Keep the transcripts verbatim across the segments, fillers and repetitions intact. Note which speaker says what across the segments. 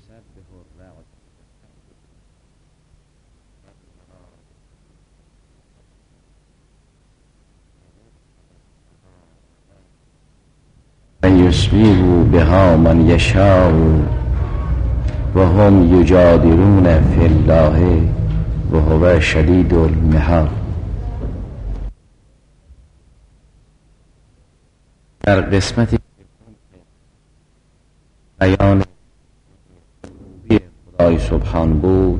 Speaker 1: یسبح الرعد و یصیب بها من یشاء و هم یجادلون فی الله و هو شدید المحال. در قسمت بیان خدای سبحان بود،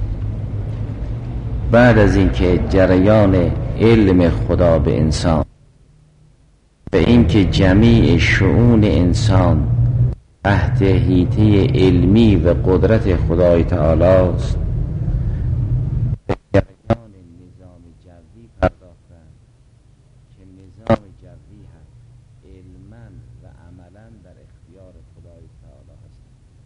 Speaker 1: بعد از اینکه جریان علم خدا به انسان به اینکه جمیع شؤون انسان تحت حیطه علمی و قدرت خدای تعالی است، به جریان نظام جوی پرداختند که نظام جوی هم علما و عملا در اختیار خدای تعالی است.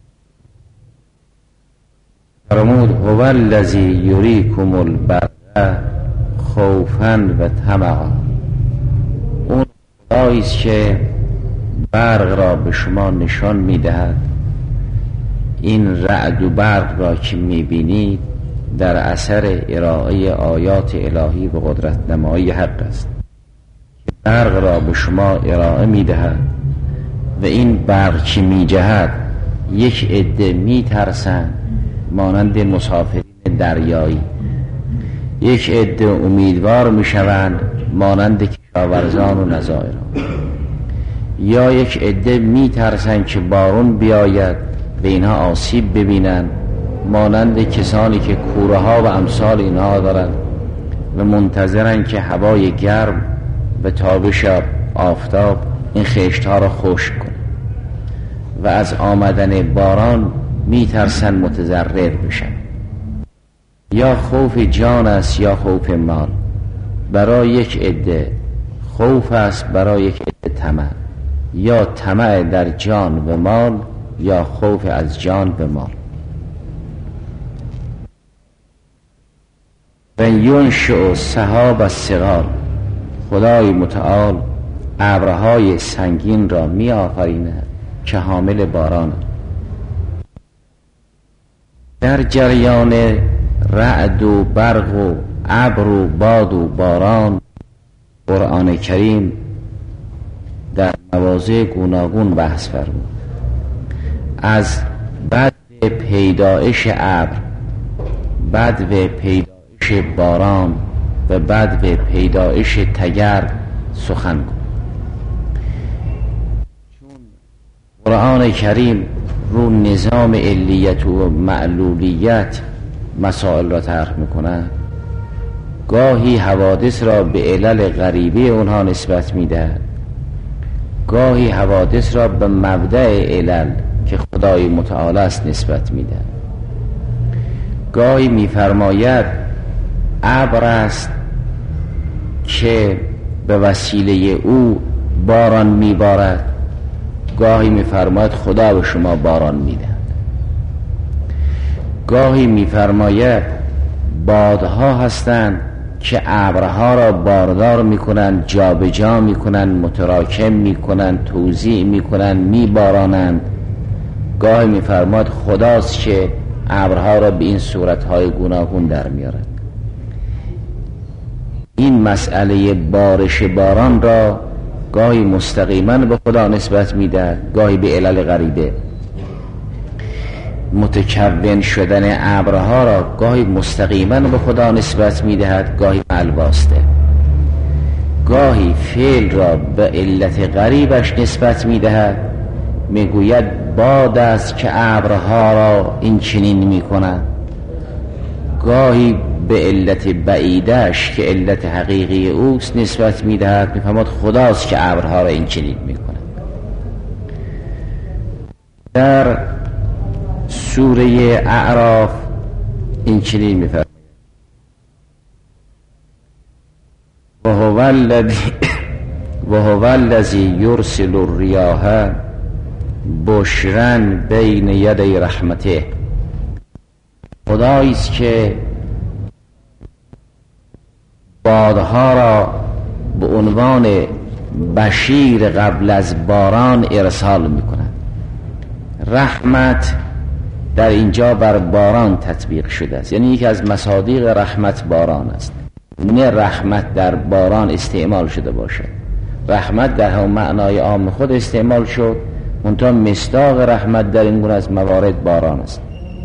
Speaker 1: فرمود هو الذی یریکم البرق خوفا و طمعا. اون خدایی است که برق را به شما نشان میدهد. این رعد و برق را که میبینید در اثر ارائه آیات الهی و قدرت نمایی حق است که برق را به شما ارائه میدهد و این برق که میجهد یک عده میترسند مانند مسافرین دریایی، یک عده امیدوار میشوند مانند کشاورزان و نظائران، یا یک عده میترسند که بارون بیاید و اینها آسیب ببینند مانند کسانی که کوره ها و امثال اینها دارند و منتظرند که هوای گرم و تابش آفتاب این خشت ها را خشک کنه و از آمدن باران میترسند متضرر بشن. یا خوف جان است یا خوف مال. برای یک عده خوف است، برای یک عده طمع، یا طمع در جان و مال یا خوف از جان و مال. و ینشئ سحاب الثقال. خدای متعال ابرهای سنگین را می آفریند که حامل باران. در جریان رعد و برق و ابر و باد و باران قرآن کریم در مواضع گوناگون بحث فرمود. از بدو پیدایش ابر، بدو پیدایش باران و بدو پیدایش تگرگ سخن گفت. چون قرآن کریم رو نظام علیت و معلولیت مسائل را طرح میکنه، گاهی حوادث را به علل غریبه اونها نسبت میده، گاهی حوادث را به مبدأ علل که خدای متعال است نسبت میده. گاهی میفرماید ابر است که به وسیله او باران میبارد، گاهی میفرماید خدا به شما باران میده. گاهی میفرماید بادها هستند که ابرها را باردار میکنند، جابجا میکنند، متراکم میکنند، توزیع میکنند، میبارانند. گاهی میفرماید خداست که ابرها را به این صورتهای گوناگون در میارد. این مسئله بارش باران را گاهی مستقیما به خدا نسبت میده، گاهی به علل غریبه. متکون شدن ابرها را گاهی مستقیما به خدا نسبت میدهد، گاهی الواسطه. گاهی فعل را به علت غریبش نسبت میدهد، میگوید باد است که ابرها را این چنین میکند. گاهی به علت بعیدش که علت حقیقی اوست نسبت میدهد، میفهمد خداست که ابرها را این چنین میکند. در سوره اعراف این چنین میفرماید و هو الذی و هو الذی یرسل الریاح بشرا بین یدی رحمته. خدایی است که بادها را به عنوان بشیر قبل از باران ارسال میکنند. رحمت در اینجا بر باران تطبیق شده است، یعنی یکی از مصادیق رحمت باران است. نه رحمت در باران استعمال شده باشد، رحمت در هم معنای عام خود استعمال شد، منتها مصداق رحمت در این گونه از موارد باران است.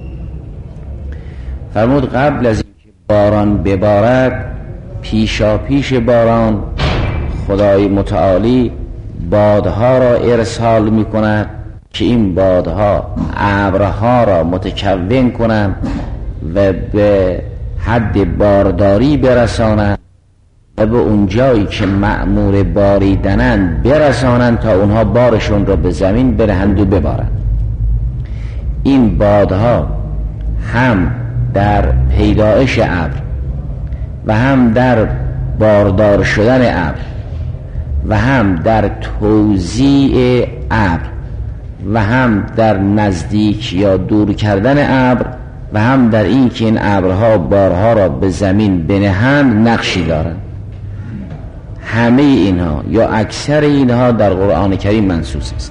Speaker 1: فرمود قبل از اینکه باران ببارد، پیشا پیش باران خدای متعالی بادها را ارسال می کند که این بادها ابرها را متکون کنند و به حد بارداری برسانند و به اون جایی که مأمور باریدنند برسانند تا اونها بارشون را به زمین برهند و ببارند. این بادها هم در پیدایش ابر و هم در باردار شدن ابر و هم در توزیع ابر و هم در نزدیک یا دور کردن ابر و هم در این که این ابرها بارها را به زمین بنهند نقشی دارند. همه اینها یا اکثر اینها در قرآن کریم منصوص است.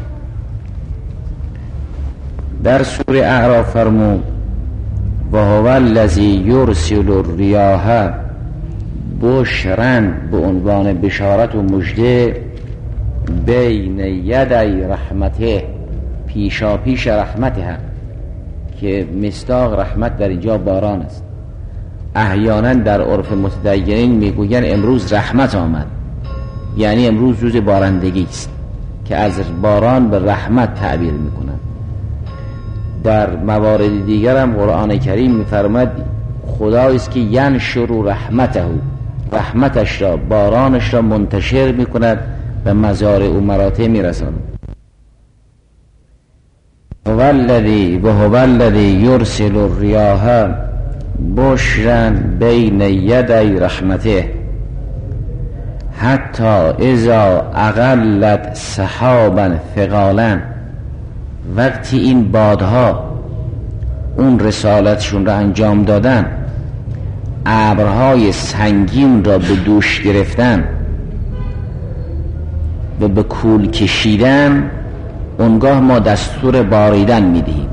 Speaker 1: در سوره اعراف فرمود و هو الذی یرسل الریاح بشرا، به عنوان بشارت و مژده، بین یدی رحمته، پیشا پیش رحمته، که مصداق رحمت در اینجا باران است. احیانا در عرف متدینین میگوین امروز رحمت آمد، یعنی امروز روز بارندگی است که از باران به رحمت تعبیر میکنند. در موارد دیگر هم قرآن کریم میفرماید خدایی است که ینشر رحمته، رحمتش را، بارانش را منتشر میکند و مزارع و مراتع میرساند. هو الذی و هو الذی یرسل الریاح بشرا بین یدی رحمته حتی اذا اقلت سحابا ثقالا، وقتی این بادها اون رسالتشون را انجام دادن، ابرهای سنگین را به دوش گرفتن و به کول کشیدن، اونگاه ما دستور باریدن میدهیم.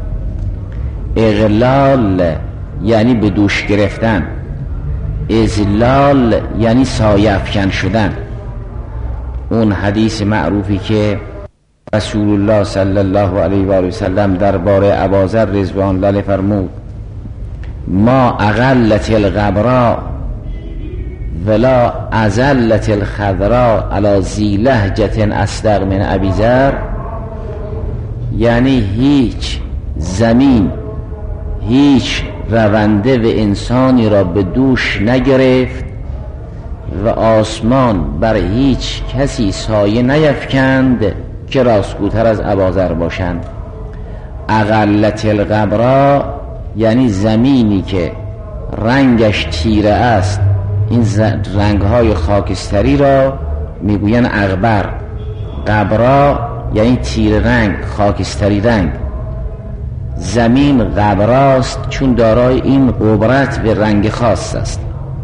Speaker 1: اغلال یعنی به دوش گرفتن، ازلال یعنی سایه افکن شدن. اون حدیث معروفی که رسول الله صلی الله علیه و آله و سلم درباره ابوذر رضوان الله علیه فرمود ما اغلت الغبراء ولا ازلت الخضراء علی ذی لهجة اصدق من ابی ذر، یعنی هیچ زمین هیچ رونده و انسانی را به دوش نگرفت و آسمان بر هیچ کسی سایه نیفکند که راستگوتر از ابوذر باشند. اغلت الغبراء یعنی زمینی که رنگش تیره است، این رنگهای خاکستری را میگوین اغبر. غبرا یعنی تیره رنگ، خاکستری رنگ. زمین غبراست چون دارای این غبرت به رنگ خاص است.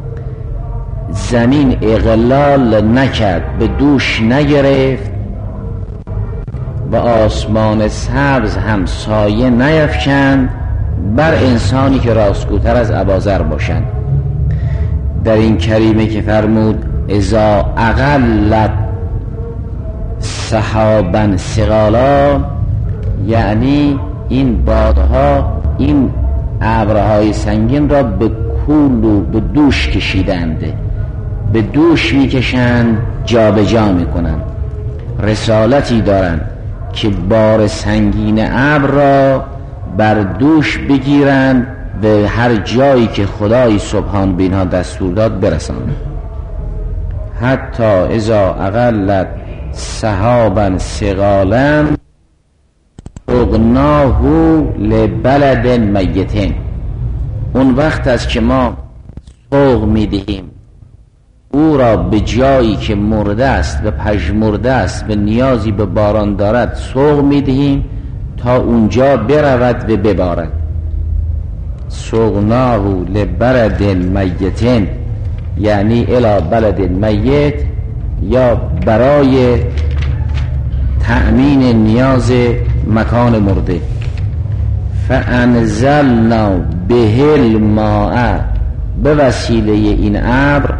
Speaker 1: زمین اغلال نکرد، به دوش نگرفت و آسمان سبز هم سایه نیفکند بر انسانی که راستگوتر از ابوذر باشند. در این کریمه که فرمود اذا اقلت سحابا ثقالا، یعنی این بادها این ابرهای سنگین را به کول و به دوش کشیدند، به دوش میکشند، جا به جا میکنند. رسالتی دارند که بار سنگین ابر را بر دوش بگیرند و هر جایی که خدای سبحان به اینها دستور داد برسانند. حتی اذا اقلت سحابا ثقالا سقناه لبلد میت، اون وقت است که ما سوق میدهیم او را به جایی که مرده است و پژمرده است و نیازی به باران دارد سوق میدهیم تا اونجا برود و ببارد. سقناه لبلد میت یعنی الی بلد میت، یا برای تأمین نیاز مکان مرده. فانزلنا به الماء، به وسیله این ابر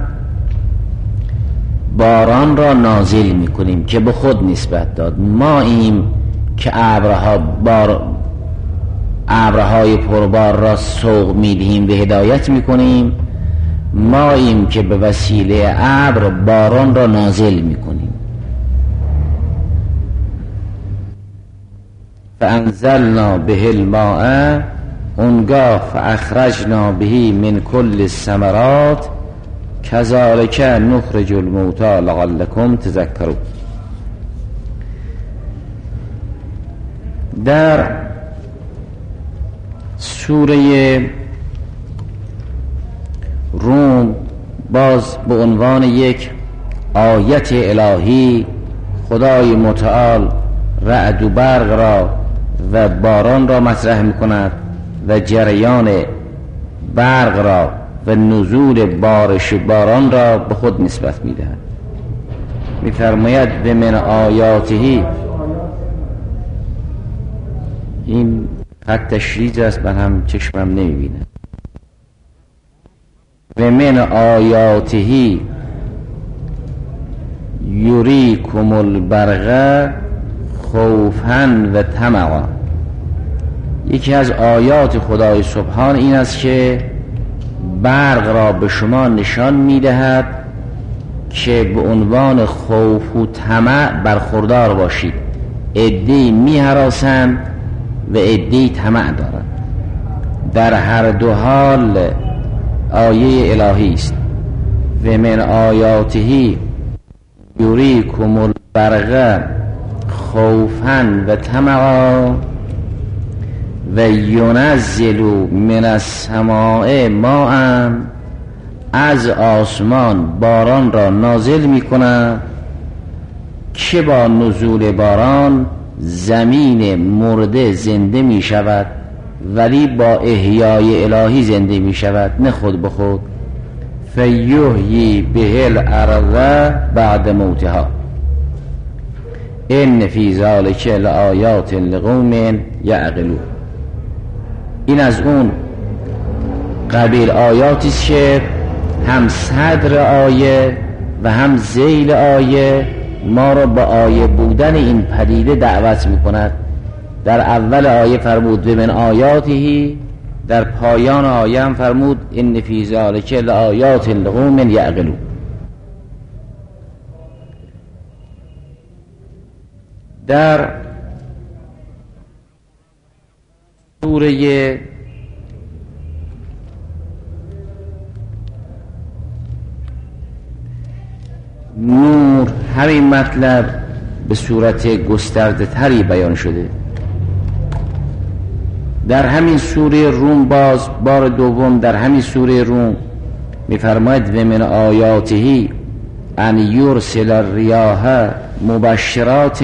Speaker 1: باران را نازل میکنیم که به خود نسبت داد. ما ایم که ابرها بار ابرهای پربار را سوق میدهیم و هدایت میکنیم. ما ایم که به وسیله ابر باران را نازل میکنیم. فانزلنا به الماء، اونگاه فاخرجنا به من کل الثمرات کذالک نخرج الموتی لعلکم تذکرون. در سوره روم باز به عنوان یک آیت الهی خدای متعال رعد و برق را و باران را مطرح می‌کند و جریان برق را و نزول بارش باران را به خود نسبت می‌دهد. می‌فرماید و من آیاته، این خط تشریج است، من هم چشمم نمی‌بینم. و من آیاته یریکم البرق خوفا و طمعا. یکی از آیات خدای سبحان این است که برق را به شما نشان می‌دهد که به عنوان خوف و طمع برخوردار باشید. عده‌ای می‌هراسند و عده‌ای طمع دارند. در هر دو حال آیه الهی است. و من آیاته یریکم البرق خوفا و طمعا و ینزل من السماء ماء، از آسمان باران را نازل می کند که با نزول باران زمین مرده زنده می شود، ولی با احیای الهی زنده می شود، نه خود به خود. فیحیی به الارض بعد موتها ان فی ذلک لآیات لقوم یعقلون. این از اون قبیل آیاتی است که هم صدر آیه و هم ذیل آیه ما را به آیه بودن این پدیده دعوت می کند. در اول آیه فرمود و من آیاته، در پایان آیه هم فرمود ان فی ذلک لآیات لقوم یعقلون. در سوره نور همین مطلب به صورت گسترده تری بیان شده. در همین سوره روم باز بار دوم در همین سوره روم می‌فرماید و من آیاته ان یرسل الریاح مبشرات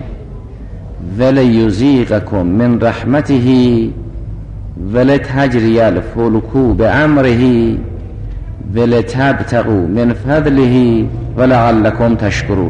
Speaker 1: ولیذیقکم من رحمته ولتجری الفلک بامره ولتبتغوا من فضله ولعلکم تشکرون.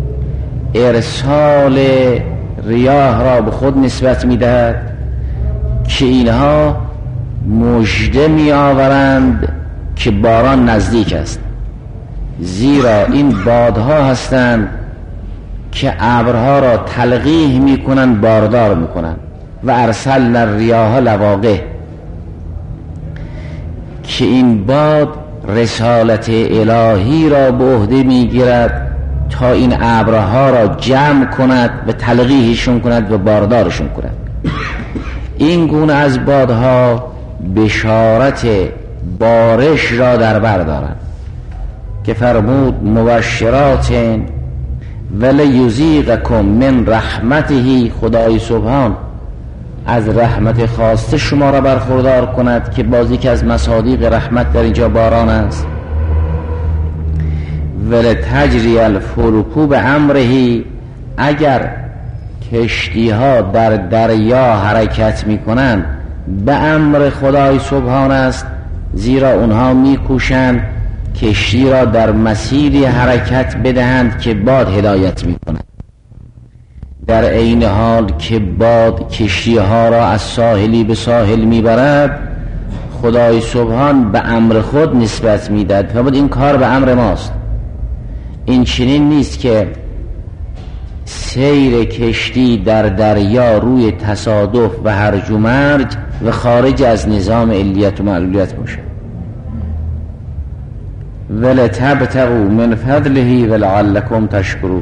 Speaker 1: ارسال ریاح را به خود نسبت می‌دهد که اینها مژده می آورند که باران نزدیک است، زیرا این بادها هستند که ابرها را تلقیح می کنند، باردار می کنند. و ارسلنا الریاح لواقح، که این باد رسالت الهی را به عهده می گیرد تا این ابرها را جمع کند و تلقیحشون کند و باردارشون کند. این گونه از بادها بشارت بارش را در بر دارند که فرمود مبشرات ولیذیقکم من رحمته، خدای سبحان از رحمت خواسته شما را برخوردار کند که بازی که از مصادیق رحمت در اینجا باران است. ولتجری الفلک بامره، اگر کشتی ها در دریا حرکت می کنند به امر خدای سبحان است، زیرا اونها می کوشند کشتی را در مسیری حرکت بدهند که باد هدایت می کند. در عین حال که باد کشتی ها را از ساحلی به ساحل میبرد، خدای سبحان به امر خود نسبت میداد. فرمود این کار به امر ماست. این چنین نیست که سیر کشتی در دریا روی تصادف و هرج و مرج و خارج از نظام علیت و معلولیت باشه. ولتبتغوا من فضله ولعلکم تشکرون.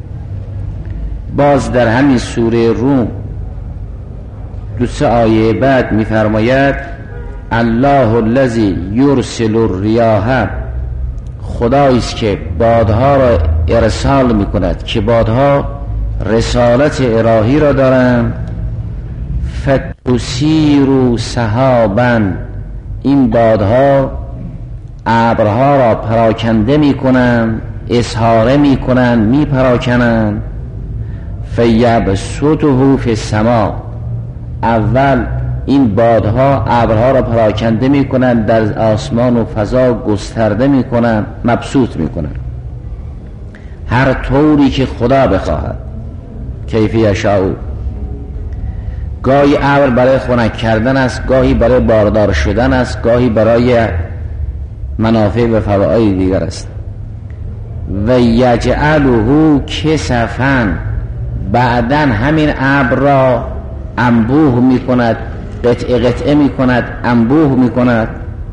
Speaker 1: باز در همین سوره روم دو سه آیه بعد می‌فرماید الله الذی یرسل الریاح، خدایی است که بادها را ارسال می‌کند که بادها رسالت الهی را دارند. فتثیر سحابا، این بادها ابرها را پراکنده می‌کنند، اسحاره می‌کنند، می‌پراکنند. فیبسطه فی السماء، اول این بادها ابرها را پراکنده می‌کنند، در آسمان و فضا گسترده می‌کنند، مبسوط می‌کنند هر طوری که خدا بخواهد. کیف یشاء، گاهی ابر برای خنک کردن است، گاهی برای باردار شدن است، گاهی برای منافع و فواید دیگر است. و یجعله کسفا، بعداً همین ابر را انبوه می کند، قطعه قطعه می کند، انبوه می کند.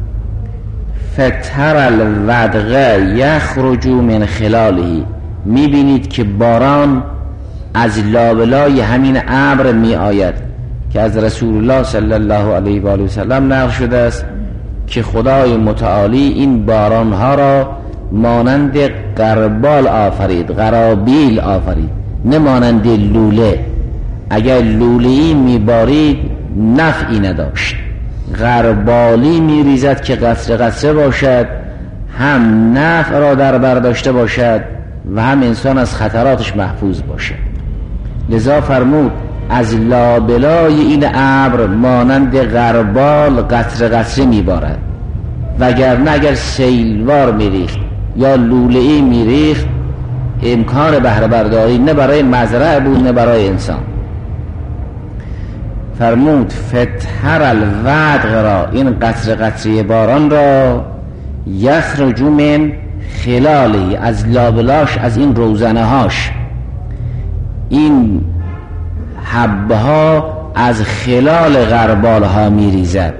Speaker 1: فتر الودغ یخرج من خلاله، می بینید که باران از لابلای همین ابر می آید که از رسول الله صلی الله علیه و آله و سلم نقل شده است که خدای متعالی این بارانها را مانند غربال آفرید، غرابیل آفرید، نه مانند لوله. اگر لوله‌ای میبارید نفعی نداشت، غربالی میریزد که قطره قطره باشد، هم نفع را در بر داشته باشد و هم انسان از خطراتش محفوظ باشد. لذا فرمود از لابلای این ابر مانند غربال قطره قطره میبارد، وگرنه اگر سیلوار میریخت یا لوله‌ای میریخت امکان بهره برداری نه برای مزرعه بود نه برای انسان. فرمود فتر الودغ را، این قطره قطره باران را، یخرج من خلاله، از لابلاش، از این روزنه هاش، این حبه ها از خلال غربال ها می ریزد.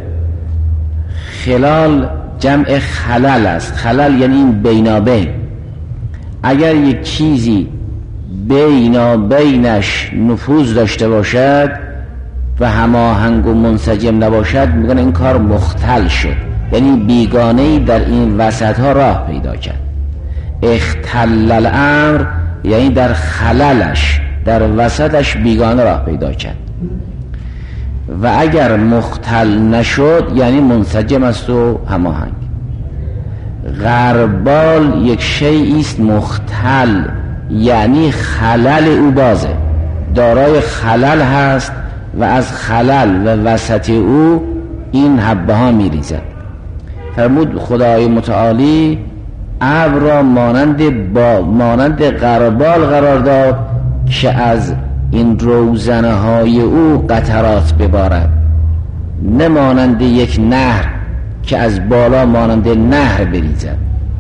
Speaker 1: خلال جمع خلل است. خلل یعنی این بینابین. اگر یک چیزی بینابینش نفوذ داشته باشد و هماهنگ و منسجم نباشد میگن این کار مختل شد، یعنی بیگانه‌ای در این وسط ها راه پیدا کرد. اختل الامر یعنی در خللش، در وسطش بیگانه راه پیدا کرد. و اگر مختل نشد یعنی منسجم است و هماهنگ. غربال یک شیئی است مختل، یعنی خلل او بازه، دارای خلل هست و از خلل و وسط او این حبه ها می ریزد. فرمود خدای متعالی ابر را مانند با مانند غربال قرار داد که از این روزنه های او قطرات ببارد، نه مانند یک نهر که از بالا مانند نهر بریزد.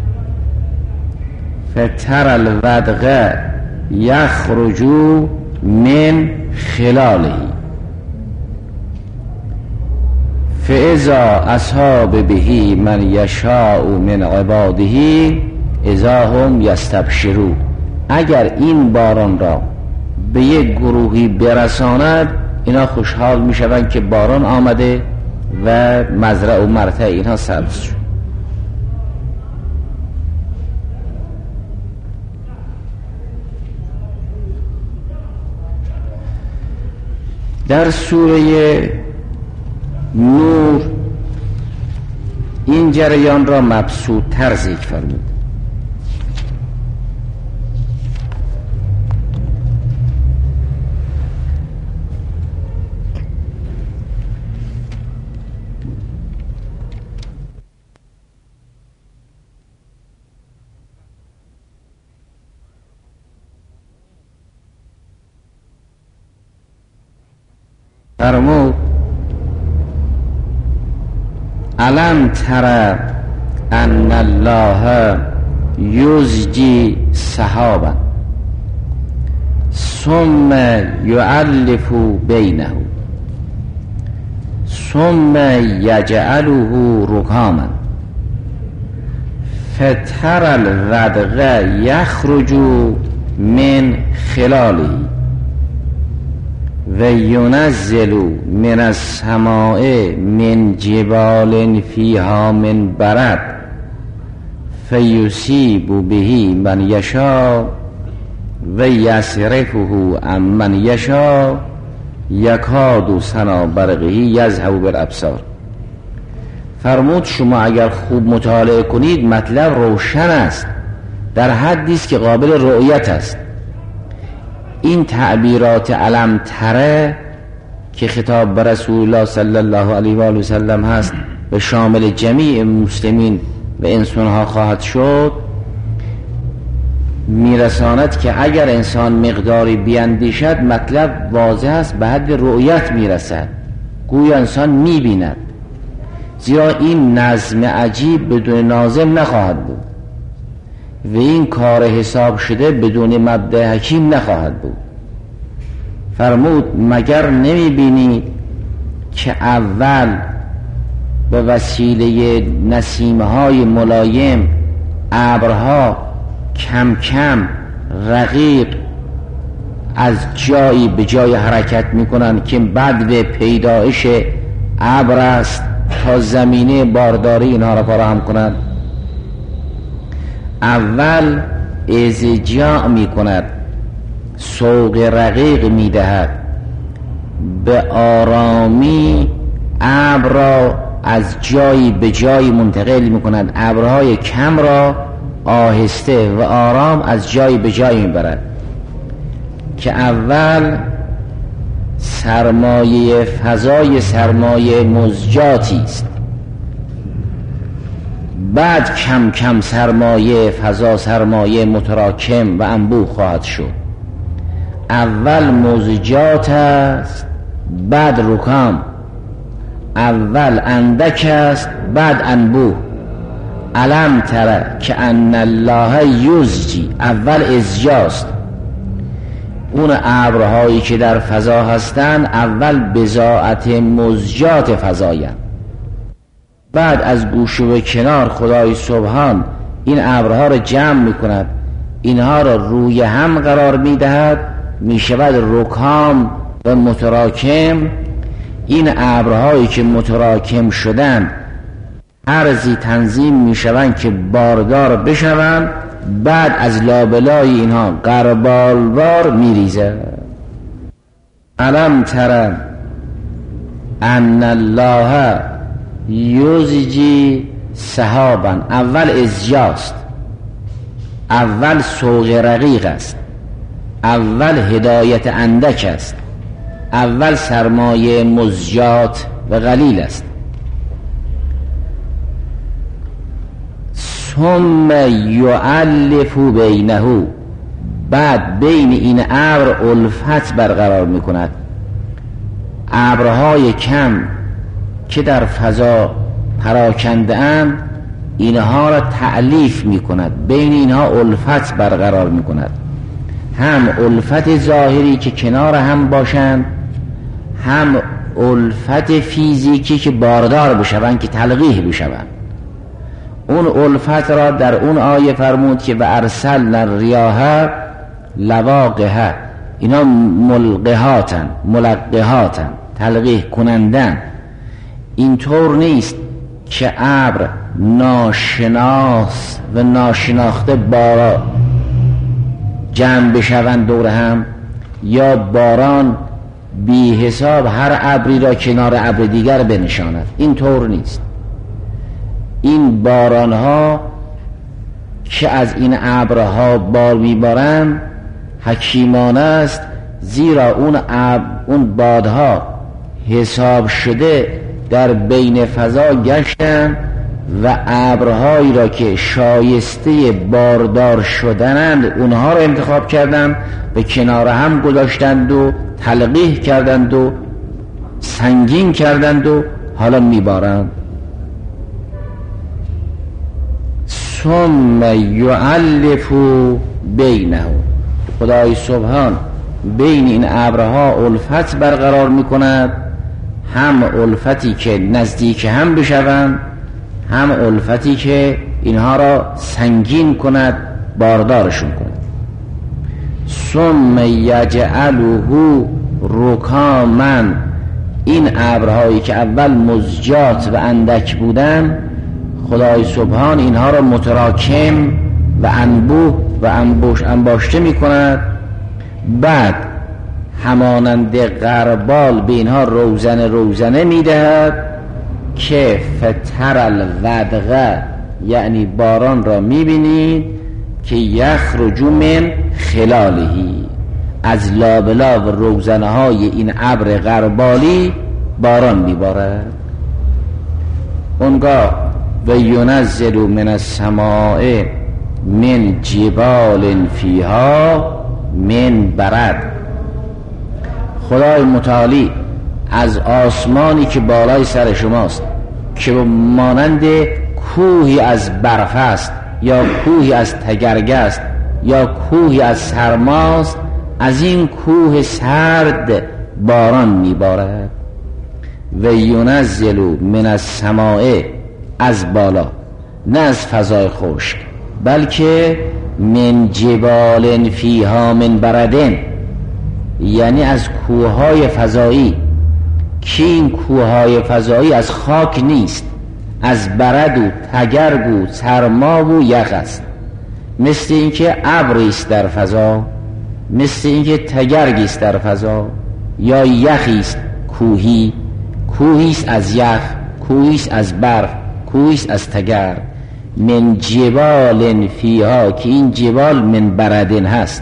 Speaker 1: فتر الودغ یخرج من خلاله فاذا اصاب به من یشاء من عباده اذا هم یستبشرون. اگر این باران را به یک گروهی برساند اینا خوشحال می شوند که باران آمده و مزرعه و مرتع اینها سبز شد. در سوره نور این جریان را مبسوط تر ذکر فرمود. فرمود الم تر ان الله یزجی سحابا ثم یؤلف بینه ثم یجعله رکاما فتر الودق یخرج من خلاله و ینزل من السماء من جبال فیها من برد فیصیب به من یشاء و یصرفه عن من یشاء یکاد سنا برقه یذهب بالابصار. فرمود شما اگر خوب مطالعه کنید مطلب روشن است، در حدی است که قابل رؤیت است. این تعبیرات الم تره که خطاب به رسول الله صلی الله علیه و آله و سلم هست به شامل جمیع مسلمین و انسانها خواهد شد، میرساند که اگر انسان مقداری بیندیشد مطلب واضح است، به حد رؤیت میرسد، گویا انسان میبیند. زیرا این نظم عجیب بدون ناظم نخواهد بود و این کار حساب شده بدون مبدأ حکیم نخواهد بود. فرمود مگر نمیبینی که اول به وسیله نسیمهای ملایم ابرها کم کم رقیق از جایی به جای حرکت میکنن که بعد به پیدایش ابر است تا زمینه بارداری اینها را فراهم کنند. اول ازجاع میکند، سوق رقیق میدهد، به آرامی ابر را از جایی به جایی منتقل میکند، ابرهای کم را آهسته و آرام از جایی به جایی میبرد که اول سرمایه فضای سرمایه مزجاتی است، بعد کم کم سرمایه فضا سرمایه متراکم و انبوه خواهد شد. اول مزجات است بعد رکام، اول اندک است بعد انبوه. الم تر که ان الله یزجی، اول ازجاست، اون ابرهایی که در فضا هستند اول بضاعت مزجات فضایند، بعد از گوشه و کنار خدای سبحان این ابرها را جمع میکند، اینها را روی هم قرار میدهد، میشود رکام و متراکم. این ابرهایی که متراکم شدند ارزی تنظیم میشوند که باردار بشوند، بعد از لابلای اینها غربالوار میریزه. الم تر ان الله یزجی سحابا، اول ازجاست، اول سوق رقیق است، اول هدایت اندک است، اول سرمایه مزجات و قلیل است. ثم یؤلف بینه، بعد بین این ابر الفت برقرار میکند. ابرهای کم که در فضا پراکنده اند اینها را تألیف میکند، بین اینها الفت برقرار میکند، هم الفت ظاهری که کنار هم باشند، هم الفت فیزیکی که باردار بشوند، که تلقیح بشوند. اون الفت را در اون آیه فرمود که و ارسلنا الریاح لواقح، اینا ملقحاتن، ملقحاتن، تلقیح کنندن. اینطور نیست که ابر ناشناس و ناشناخته بارا جمع بشوند دور هم، یا باران بی حساب هر ابری را کنار ابر دیگر بنشاند. اینطور نیست. این بارانها که از این ابرها بار میبارند حکیمانه است، زیرا اون ابر، اون بادها حساب شده در بین فضا گشتند و ابرهایی را که شایسته باردار شدنند اونها را انتخاب کردند، به کنار هم گذاشتند و تلقیح کردند و سنگین کردند و حالا میبارند. ثم یعلف بینه، خدای سبحان بین این ابرها الفت برقرار میکند، هم الفتی که نزدیک هم بشوند، هم الفتی که اینها را سنگین کند، باردارشون کند. ثم یجعله رکاما، این ابرهایی که اول مزجات و اندک بودن، خدای سبحان اینها را متراکم و انبوه و انبوش انباشته می کند. بعد همانند غربال به اینها روزنه روزنه می دهد که فتر الودغه، یعنی باران را می بینید که یخرج من خلالهی، از لابلاب روزنه های این ابر غربالی باران می بارد. اونگاه و ینزل من السماء من جبال فیها من برد، خدای متعالی از آسمانی که بالای سر شماست که مانند کوهی از برف است یا کوهی از تگرگ است یا کوهی از سرماست، از این کوه سرد باران میبارد. و ینزل من السماء، از بالا، نه از فضای خشک، بلکه من جبال فیها من بردن، یعنی از کوههای فضایی که این کوههای فضایی از خاک نیست، از برد و تگرگ و سرما و یخ است. مثل اینکه ابری است در فضا، مثل اینکه تگرگی است در فضا، یا یخی است کوهی، کوهی است از یخ، کوهی است از برف، کوهی است از تگرگ. من جبال فیها، که این جبال من بردن هست.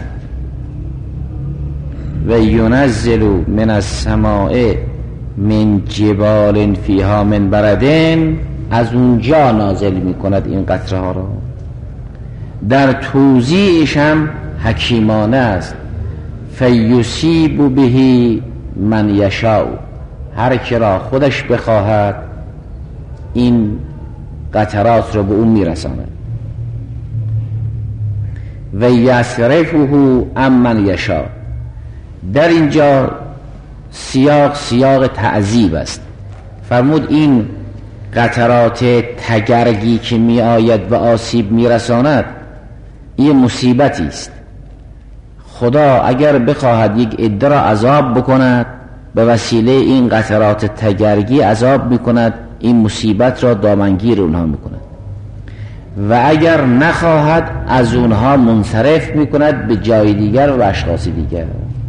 Speaker 1: و ینزل من السماء من جبال فیها من بردن، از اونجا نازل می کند این قطره ها را. در توزیعش هم حکیمانه است. فیصیب به من یشاء، هر که را خودش بخواهد این قطرات را به اون میرساند. و یصرفه عن من یشاء، در اینجا سیاق سیاق تعذیب است. فرمود این قطرات تگرگی که می آید و آسیب می رساند، این مصیبتی است. خدا اگر بخواهد یک عده را عذاب بکند، به وسیله این قطرات تگرگی عذاب می کند، این مصیبت را دامنگیر اونها می کند. و اگر نخواهد از اونها منصرف می کند به جای دیگر و اشخاص دیگر.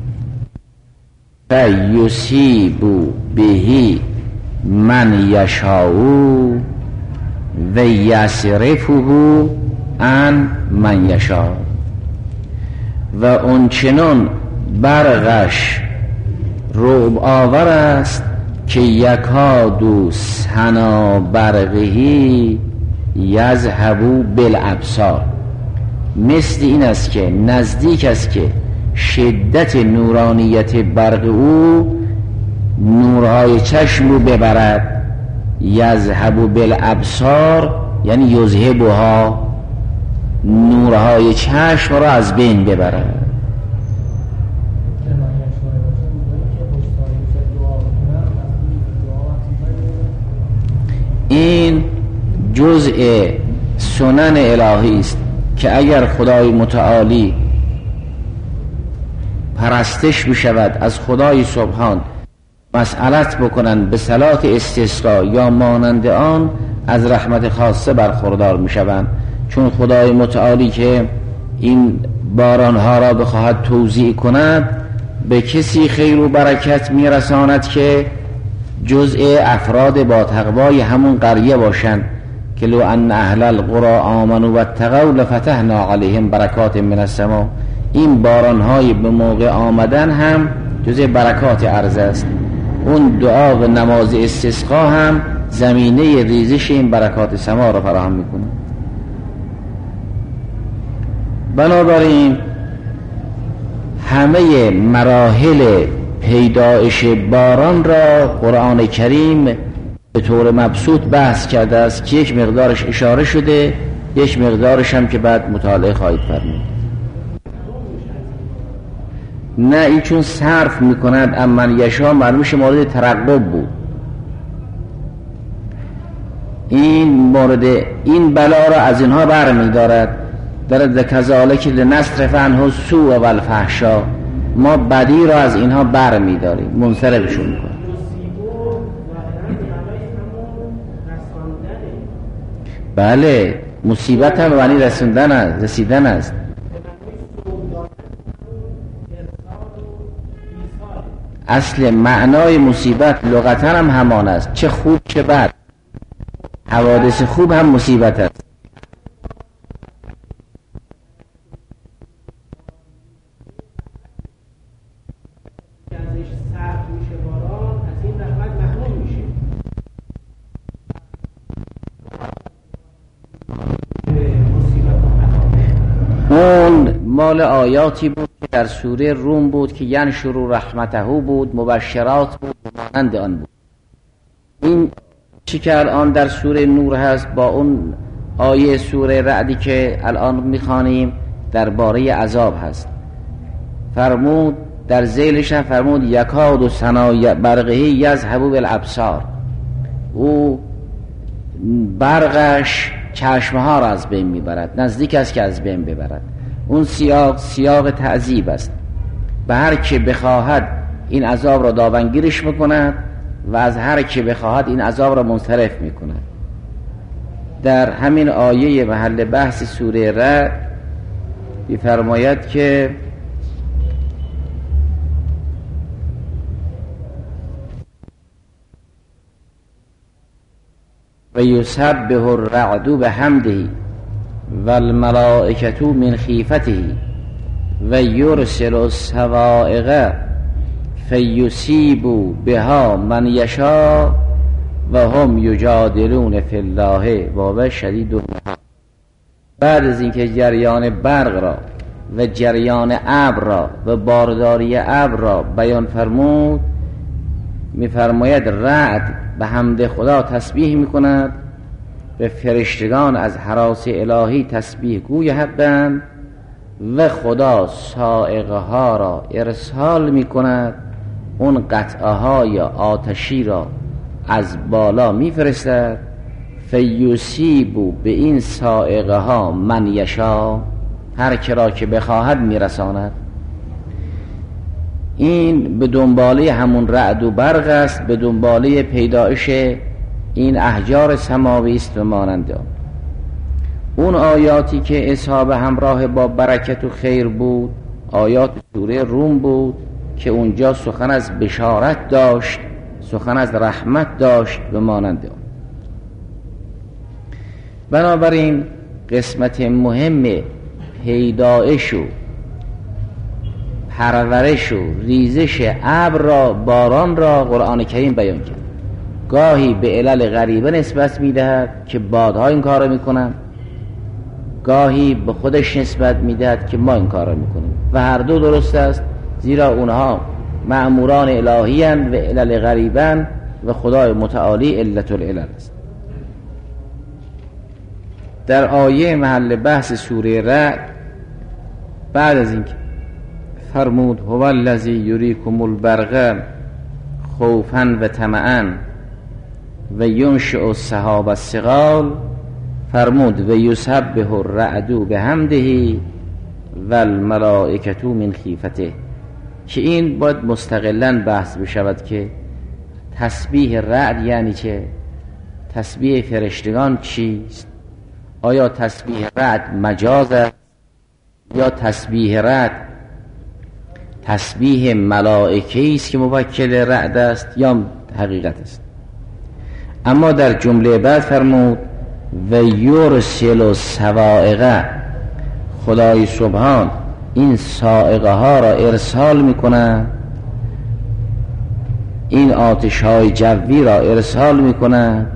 Speaker 1: فیصیب به من یشاء و یصرفه عن من یشاء، و اونچنان برقش رعب آور است که یکادو سنا برقهی یذهبو بالابصار، مثل این است که نزدیک است که شدت نورانیت برق او نورهای چشم رو ببرد. یذهبو بالابصار یعنی یذهبها، نورهای چشم را از بین ببرد. این جزء سنن الهی است که اگر خدای متعالی پرستش بشود، از خدای سبحان مسئلت بکنن به صلات استسقا یا مانند آن، از رحمت خاصه برخوردار میشوند. چون خدای متعالی که این بارانها را بخواهد توزیع کند، به کسی خیر و برکت میرساند که جزء افراد با تقوای همون قریه باشند. که لو ان اهل القرى آمنوا واتقوا لفتحنا علیهم برکات من السماء، این بارانهای به موقع آمدن هم جزء برکات ارض است. اون دعا و نماز استسقا هم زمینه ریزش این برکات سما را فراهم میکنه. بنابراین همه مراحل پیدایش باران را قرآن کریم به طور مبسوط بحث کرده است که یک مقدارش اشاره شده، یک مقدارش هم که بعد مطالعه خواهید فرمود. نه این چون صرف میکند امن یشا معلومش مورد ترقب بود. این مورد این بلا را از اینها بر میدارد، دارد کذالک لنصرف عنه السوء و الفحشا، ما بدی را از اینها بر میداریم، منصرفشون میکنیم. بله مصیبت هم معنی رسوندن است، رسیدن است. اصل معنای مصیبت لغتا هم همان است، چه خوب چه بد. حوادث خوب هم مصیبت است. اون مال آیاتی بود که در سوره روم بود که ینشروا رحمته بود، مبشرات بود، مانند آن بود. این چی که الان در سوره نور هست با اون آیه سوره رعدی که الان میخوانیم درباره عذاب هست. فرمود در ذیلش هم فرمود یکاد و سنا برقه یذهب بالابصار، او برقش چشمه ها را از بین میبرد، نزدیک است که از بین ببرد. اون سیاق سیاق تعذیب است، به هر که بخواهد این عذاب را دامنگیرش میکند و از هر که بخواهد این عذاب را منصرف میکند. در همین آیه محل بحث سوره رعد می‌فرماید که و یسبح الرعد بحمده و الملائکة من خیفته و یرسل الصواعق فیصیب بها من یشاء و هم یجادلون فی الله و هو شدید المحال. بعد از اینکه جریان برق را و جریان ابر را و بارداری ابر را بیان فرمود، می‌فرماید رعد به حمد خدا تسبیح می‌کند، به فرشتگان از هراس الهی تسبیح گوی حقند و خدا صاعقه ها را ارسال می‌کند، اون قطعه های آتشی را از بالا می‌فرستد، فیصیب به این صاعقه ها من یشا، هر که را که بخواهد میرساند. این به دنباله همون رعد و برق است، به دنباله پیدایش این احجار سماوی است و مانند آن. اون آیاتی که اصحاب همراه با برکت و خیر بود آیات سوره روم بود که اونجا سخن از بشارت داشت، سخن از رحمت داشت و مانند آن. بنابراین قسمت مهم پیدایش و پرورش و ریزش ابر را، باران را قرآن کریم بیان کرد. گاهی به علل غریبه نسبت میدهد که بادها این کار را میکنن، گاهی به خودش نسبت میدهد که ما این کار را میکنیم و هر دو درست است، زیرا اونها مأموران الهی اند و علل غریبن و خدای متعالی علت العلل است. در آیه محل بحث سوره رعد بعد از اینکه فرمود هو الذی یریکم البرق خوفا و طمعا و ینشئ السحاب الثقال، فرمود و یسبح الرعد بحمده و الملائکة من خیفته، که این باید مستقلاً بحث بشود که تسبیح رعد یعنی چه، تسبیح فرشتگان چیست، آیا تسبیح رعد مجاز است یا تسبیح رعد تسبیح ملائکه است که موکل رعد است یا حقیقت است. اما در جمله بعد فرمود و یرسل الصواعق، خدای سبحان این صاعقه ها را ارسال میکنه، این آتش های جوی را ارسال میکنه،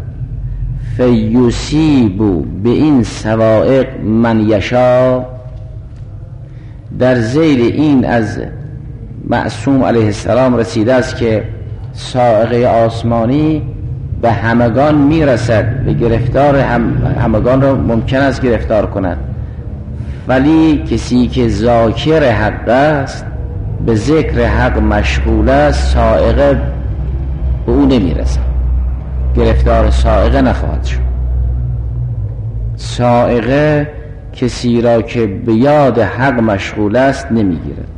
Speaker 1: فیصیب به این صواعق من یشا، در ذیل این از معصوم علیه السلام رسیده است که صاعقه آسمانی به همگان میرسد، به گرفتار هم همگان را ممکن است گرفتار کند، ولی کسی که ذاکر حق است، به ذکر حق مشغول است، صاعقه به او نمیرسد، گرفتار صاعقه نخواهد شد. صاعقه کسی را که به یاد حق مشغول است نمیگیرد.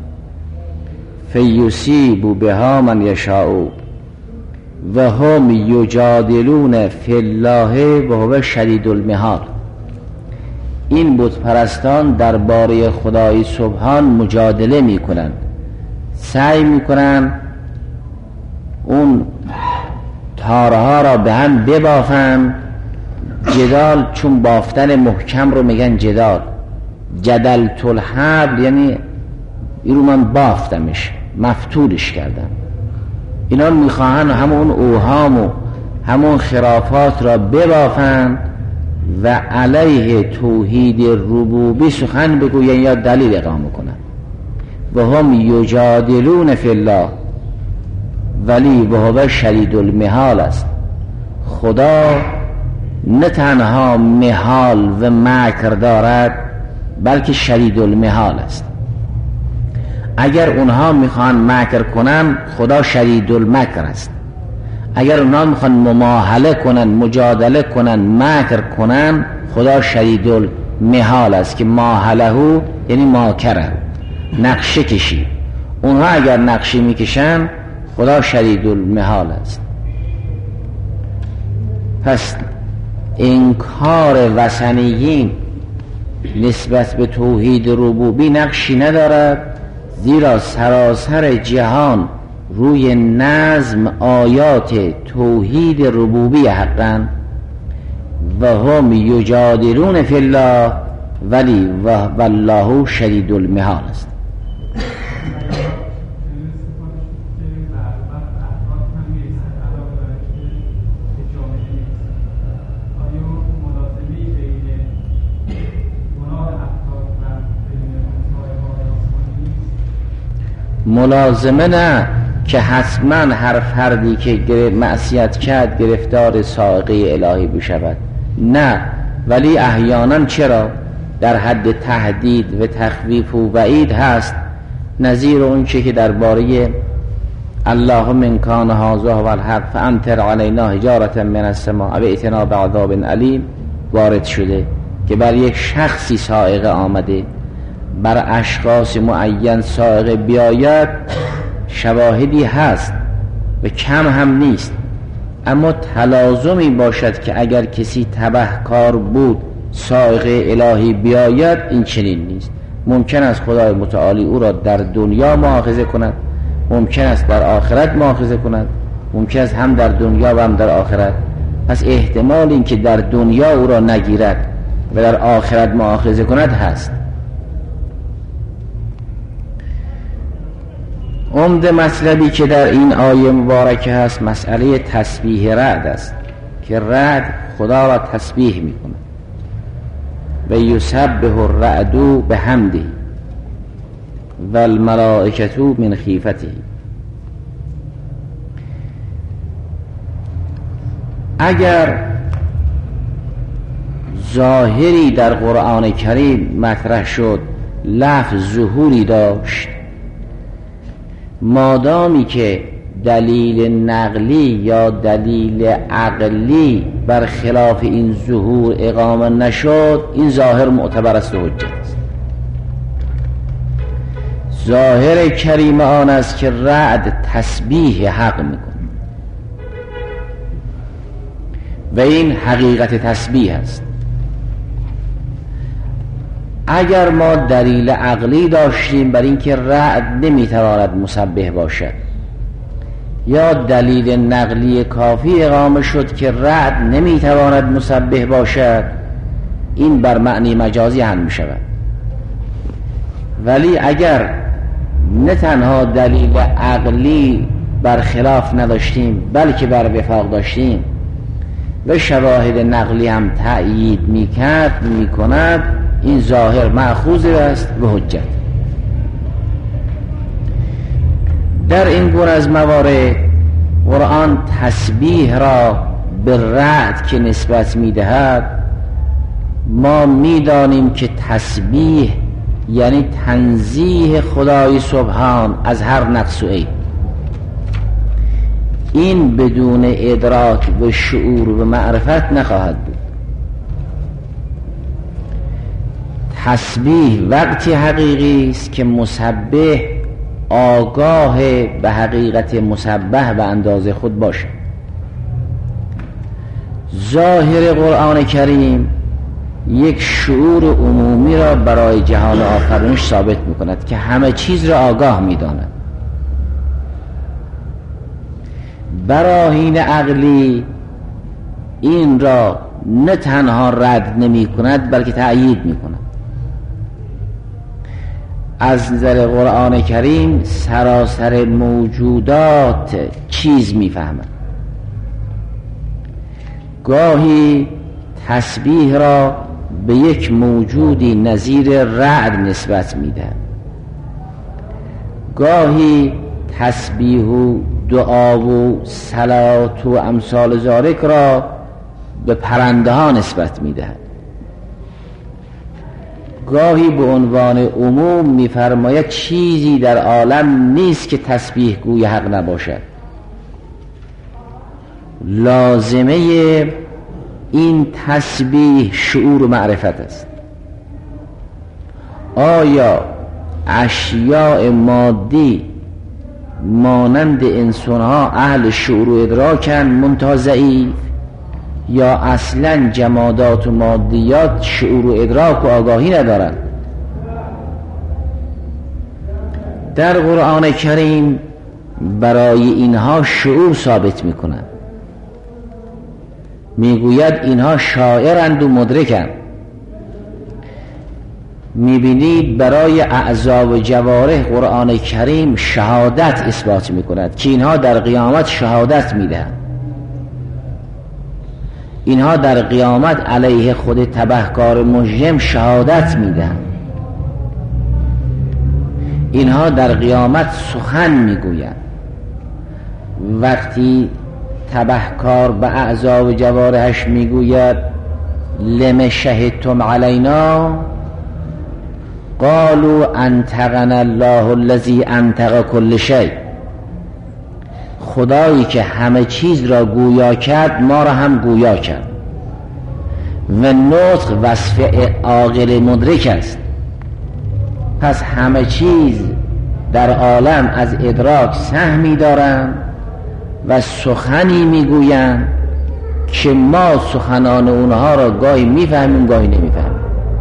Speaker 1: فیصیب بها من یشاء و هم یجادلون فی الله و هو شدید المحال. این بت پرستان درباره خدای سبحان مجادله میکنند، سعی میکنند اون تارها را به هم ببافند. جدال، چون بافتن محکم رو میگن جدال. جدلت الحبل یعنی این رو من بافتمش، مفتولش کردم. اینا میخواهن همون اوهام و همون خرافات را ببافند و علیه توحید ربوبی سخن بگوین یا دلیل اقامه کنند. و هم یجادلون فی الله، ولی و هو شدید المحال است. خدا نه تنها محال و مکر دارد، بلکه شدید المحال است. اگر اونها میخوان مکر کنن، خدا شدید المکر است. اگر اونها میخوان مماهله کنن، مجادله کنن، مکر کنن، خدا شدید المحال است که ماهله یعنی ماکره، نقشه کشی. اونها اگر نقشه میکشن، خدا شدید المحال است. پس انکار وثنیین نسبت به توحید ربوبی نقشی ندارد، زیرا سراسر جهان روی نظم آیات توحید ربوبی حقا و هم یجادلون فی الله، ولی و والله شدید المحال است. ملازمه نه که حتما هر فردی که معصیت کرد گرفتار صاعقه الهی بشود، نه، ولی احیانا چرا در حد تهدید و تخویف و وعید هست، نظیر اون چه که درباره اللهم ان کان هذا هو الحق فامطر علینا حجارة من السماء او ائتنا بعذاب علیم وارد شده که بر یک شخصی صاعقه آمده. بر اشخاص معین صاعقه بیاید شواهدی هست و کم هم نیست، اما تلازمی باشد که اگر کسی تبهکار بود صاعقه الهی بیاید، این چنین نیست. ممکن است خدای متعالی او را در دنیا مؤاخذه کند، ممکن است در آخرت مؤاخذه کند، ممکن است هم در دنیا و هم در آخرت. پس احتمال این که در دنیا او را نگیرد و در آخرت مؤاخذه کند هست. عمده مطلبی که در این آیه مبارکه هست مسئله تسبیح رعد است که رعد خدا را تسبیح می کند و یسبح الرعد بحمده و الملائکة من خیفته. اگر ظاهری در قرآن کریم مطرح شد لفظ ظهوری داشت، مادامی که دلیل نقلی یا دلیل عقلی بر خلاف این ظهور اقامه نشد، این ظاهر معتبر است و حجت است. ظاهر کریم آن است که رعد تسبیح حق میکن و این حقیقت تسبیح است. اگر ما دلیل عقلی داشتیم بر اینکه رعد نمیتواند مسبح باشد، یا دلیل نقلی کافی اقامه شد که رعد نمیتواند مسبح باشد، این بر معنی مجازی هم میشود. ولی اگر نه تنها دلیل عقلی برخلاف نداشتیم بلکه بر وفاق داشتیم و شواهد نقلی هم تأیید میکرد میکند، این ظاهر مأخوذ است و حجت. در این گونه از موارد قرآن تسبیح را به رعد که نسبت میدهد، ما میدانیم که تسبیح یعنی تنزیه خدای سبحان از هر نقص و عیب. این بدون ادراک و شعور و معرفت نخواهد بود. تسبیح وقتی حقیقی است که مسبح آگاه به حقیقت مسبح به اندازه خود باشد. ظاهر قرآن کریم یک شعور عمومی را برای جهان آفرینش ثابت می‌کند که همه چیز را آگاه می‌داند. براهین عقلی این را نه تنها رد نمی‌کند بلکه تأیید می‌کند. از نظر قرآن کریم سراسر موجودات چیز می‌فهمد. گاهی تسبیح را به یک موجودی نظیر رعد نسبت می‌دهد، گاهی تسبیح و دعا و صلات و امثال ذالک را به پرنده ها نسبت می‌دهد، گاهی به عنوان عموم می‌فرماید چیزی در عالم نیست که تسبیح گوی حق نباشد. لازمه این تسبیح شعور و معرفت است. آیا اشیاء مادی مانند انسان‌ها اهل شعور و ادراکن منتها ضعیف، یا اصلا جمادات و مادیات شعور و ادراک و آگاهی ندارند؟ در قرآن کریم برای اینها شعور ثابت می‌کند. میگوید اینها شاعرند و مدرکند. میبینید برای اعضا و جوارح قرآن کریم شهادت اثبات میکند که اینها در قیامت شهادت میدهند. اینها در قیامت علیه خود تبهکار مجرم شهادت میدهند. اینها در قیامت سخن میگویند. وقتی تبهکار به اعضا و جوارحش میگوید لم شهدتم علینا قالوا انطقنا الله الذی انطق کل شیء، خدایی که همه چیز را گویا کرد ما را هم گویا کرد. و نطق وصف عاقل مدرک است. پس همه چیز در عالم از ادراک سهمی دارند و سخنی میگویند که ما سخنان اونها را گاهی میفهمیم گاهی نمیفهمیم.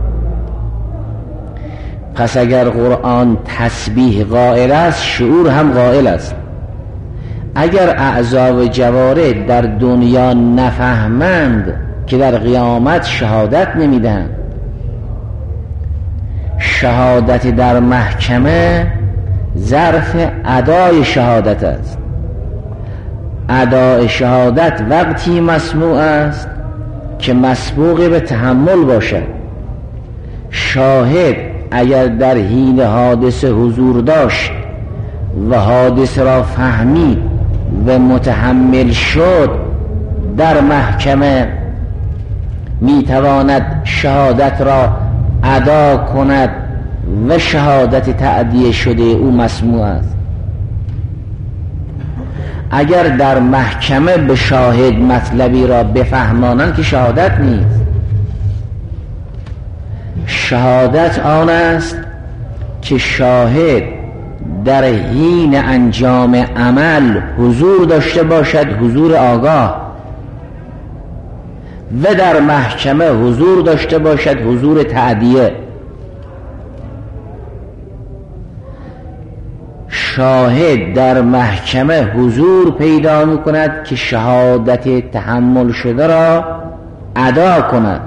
Speaker 1: پس اگر قرآن تسبیح قائل است، شعور هم قائل است. اگر اعضا و جوارح در دنیا نفهمند که در قیامت شهادت نمیدن. شهادت در محکمه ظرف ادای شهادت است. ادای شهادت وقتی مسموع است که مسبوق به تحمل باشد. شاهد اگر در حین حادثه حضور داشت و حادثه را فهمید و متحمل شد، در محکمه میتواند شهادت را ادا کند و شهادت تأدیه شده او مسموع است. اگر در محکمه به شاهد مطلبی را بفهمانند که شهادت نیست. شهادت آن است که شاهد در حین انجام عمل حضور داشته باشد، حضور آگاه، و در محکمه حضور داشته باشد، حضور تأدیه. شاهد در محکمه حضور پیدا می‌کند که شهادت تحمل شده را ادا کند.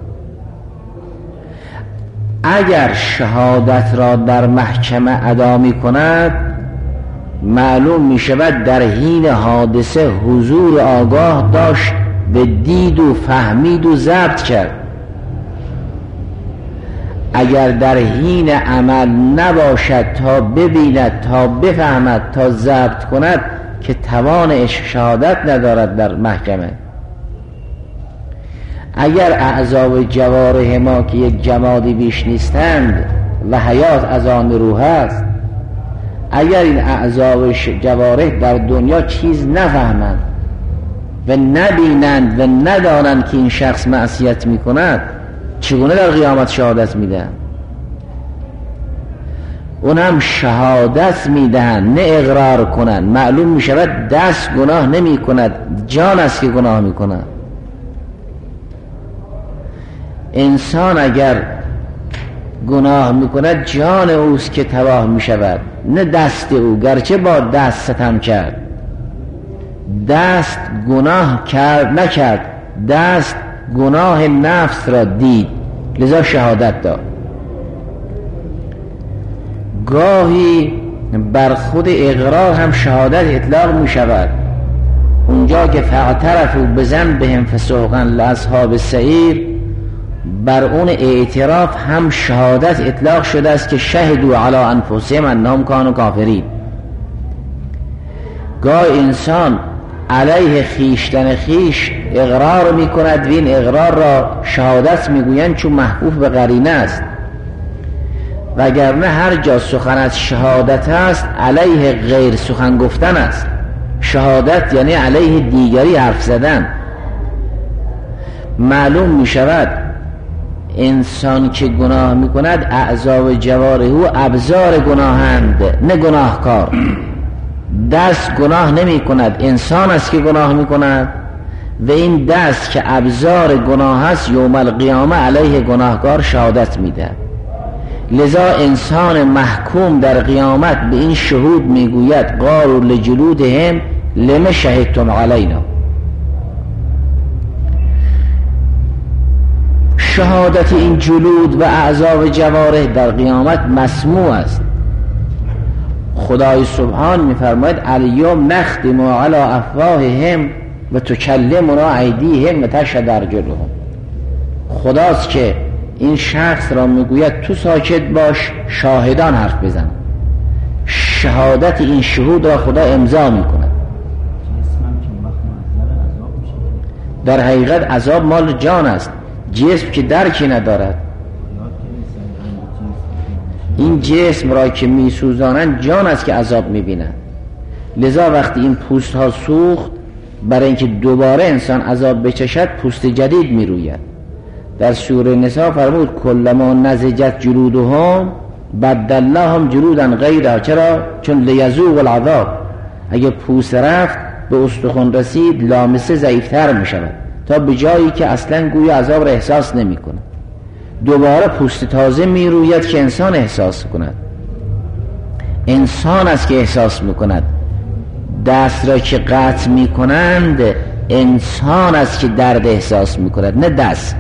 Speaker 1: اگر شهادت را در محکمه ادا می‌کند، معلوم می‌شود در حین حادثه حضور آگاه داشت و دید و فهمید و ضبط کرد. اگر در حین عمل نباشد تا ببیند، تا بفهمد، تا ضبط کند، که توان شهادت ندارد در محکمه. اگر اعضا و جوارح ما که یک جمادی بیش نیستند و حیات از آن روح است، اگر این اعضا و جوارح در دنیا چیز نفهمند و نبینند و ندانند که این شخص معصیت میکند، چگونه در قیامت شهادت میدن؟ اونم شهادت میدن، نه اقرار کنند. معلوم میشود دست گناه نمی کند، جان است که گناه میکند. انسان اگر گناه میکند جان اوست که تباه میشود، نه دست او، گرچه با دست ستم کرد. دست گناه کرد نکرد، دست گناه نفس را دید، لذا شهادت داد. گاهی بر خود اقرار هم شهادت اطلاق می شود. اونجا که فاعترفوا بذنبهم فسحقا لاصحاب السعیر، بر اون اعتراف هم شهادت اطلاق شده است که شهدوا علی انفسهم انهم کانوا کافرین. گاه انسان علیه خیشتن خیش اقرار می کند و این اقرار را شهادت می گویند چون محفوف به قرینه است، وگرنه هر جا سخن از شهادت است علیه غیر سخن گفتن است. شهادت یعنی علیه دیگری حرف زدن. معلوم می شود انسان که گناه می کند اعضا و جوارح او ابزار گناهند، نه گناهکار. دست گناه نمی کند، انسان است که گناه می کند و این دست که ابزار گناه است یوم القیامه علیه گناهکار شهادت می دهد. لذا انسان محکوم در قیامت به این شهود می گوید قالوا لجلودهم لم شهدتم علینا. شهادت این جلود و اعضا و جوارح در قیامت مسموع است. خدای سبحان می‌فرماید الیوم نختم علی افواههم و تکلمنا ایدیهم و تشهد ارجلهم. خداست که این شخص را میگوید تو ساکت باش، شاهدان حرف بزن. شهادت این شهود را خدا امضا میکند. در حقیقت عذاب مال جان است، جسم که درکی ندارد. این جسم را که میسوزانند جان است که عذاب میبینند. لذا وقتی این پوست ها سوخت، برای اینکه دوباره انسان عذاب بچشد پوست جدید میروید. در سوره نساء فرمود کلما نضجت جلودهم بدلناهم جلودا غیرها. چرا؟ چون لیذوقوا العذاب. اگه پوست رفت به استخوان رسید لامسه ضعیفتر میشود تا به جایی که اصلا گوی عذاب را احساس نمی کند. دوباره پوست تازه می روید که انسان احساس کند. انسان است که احساس می کند. دست را که قطع می کنند انسان است که درد احساس می کند، نه دست.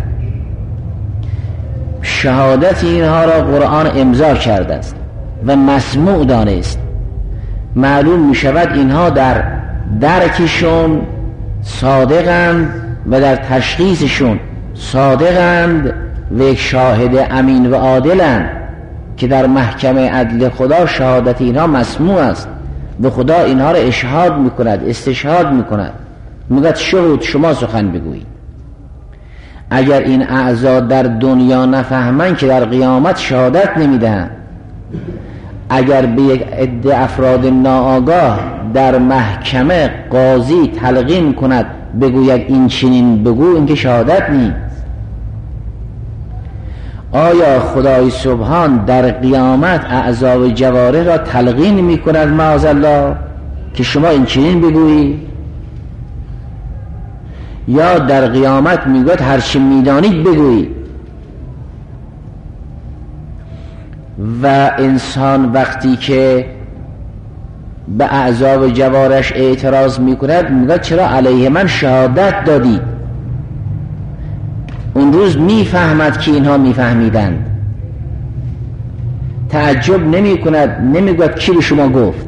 Speaker 1: شهادت اینها را قرآن امضا کرده است و مسموع دانست. معلوم می شود اینها در درکشون صادقند و در تشخیصشون صادقند و یک شاهد امین و عادلند که در محکمه عدل خدا شهادت اینها مسموع است و خدا اینها را اشهاد میکند، استشهاد میکند. میگه شهود شما سخن بگویید. اگر این اعضا در دنیا نفهمن که در قیامت شهادت نمیدن. اگر به یک عده افراد ناآگاه در محکمه قاضی تلقین کند بگوید این چنین بگو، این که شهادت نیست. آیا خدای سبحان در قیامت اعضا و جوارح را تلقین می کند معاذالله که شما این چنین بگویی؟ یا در قیامت می گوید هرچی می دانید بگویید؟ و انسان وقتی که به اعضا و جوارحش اعتراض می کند می گوید چرا علیه من شهادت دادید؟ اون روز می فهمد که اینها می فهمیدند. تعجب نمی کند، نمی گوید کی به شما گفت.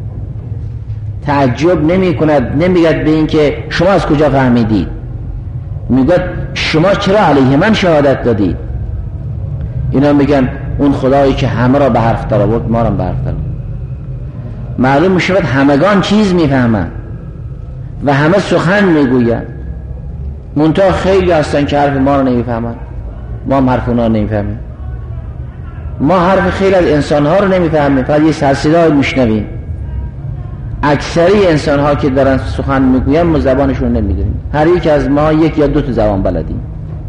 Speaker 1: تعجب نمی کند، نمی گوید به این که شما از کجا فهمیدید. می گوید شما چرا علیه من شهادت دادید؟ اینا میگن اون خدایی که همه را به حرف در آورد ما را به حرف در آورد. معلوم میشود همگان چیز میفهمن و همه سخن میگوین، منتها خیلی هستن که حرف ما رو نمیفهمن، ما هم حرف اونا رو نمیفهمیم. ما حرف خیلی از انسانها رو نمیفهمیم، فقط یه سرصدای میشنویم. اکثری انسانها که دارن سخن میگوین ما زبانشون نمیدونیم. هر یک از ما یک یا دو تا زبان بلدیم.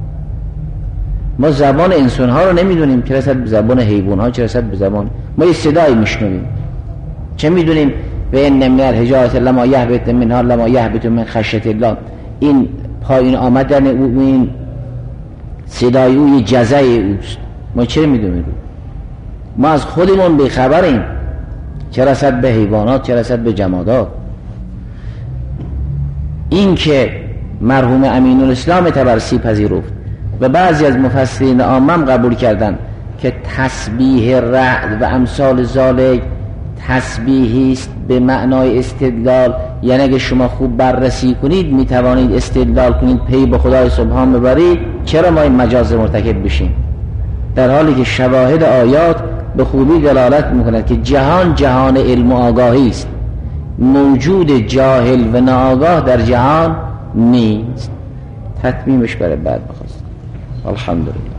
Speaker 1: ما زبان انسانها رو نمیدونیم، چه رسد به زبان حیوانها، چه رسد به زبان ما. یه صدایی میشنویم، چه میدونیم و ان من الحجارة لما یهبط منها لما یهبط من خشیة الله. این پایین آمدن او، این صدای او یه جزای اوست. ما چه میدونیم؟ ما از خودمون بیخبریم، چه رسد به حیوانات، چه رسد به جمادات. این که مرحوم امین الاسلام طبرسی پذیرفت و بعضی از مفسرین عامم قبول کردن که تسبیح رعد و امثال ذالک تسبیحی است به معنای استدلال، یعنی اگه شما خوب بررسی کنید میتوانید استدلال کنید، پی به خدای سبحان ببرید. چرا ما این مجاز مرتکب بشیم؟ در حالی که شواهد آیات به خوبی دلالت میکند که جهان جهان علم و آگاهی است، موجود جاهل و ناآگاه در جهان نیست. تتمیمش برای بعد بخواست. الحمدلله.